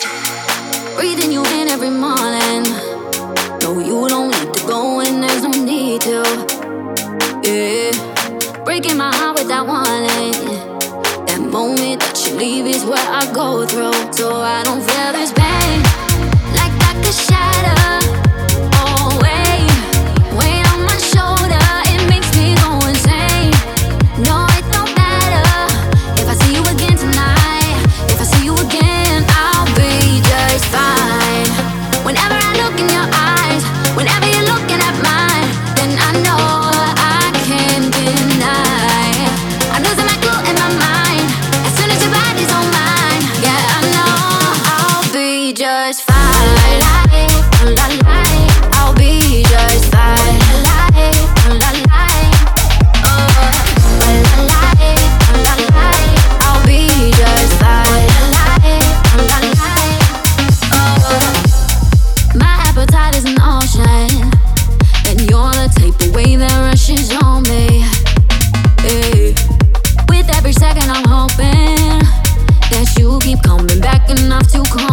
Breathing you in every morning. No, you don't need to go and there's no need to. Yeah, breaking my heart without warning. That moment that you leave is what I go through. So I don't feel this pain like I could shatter. Oh, weight on my shoulder, it makes me go insane. No, it don't matter if I see you again tonight. If I see you again, I'll be just fine. Whenever I look in your eyes, whenever you're looking at mine, then I know I can't deny. I'm losing my cool in my mind as soon as your body's on mine. Yeah, I know I'll be just fine. I'll be just fine. I'll be just fine. My appetite is an ocean, and you're the type of wave that rushes on me. Hey. With every second I'm hoping that you keep coming back enough to call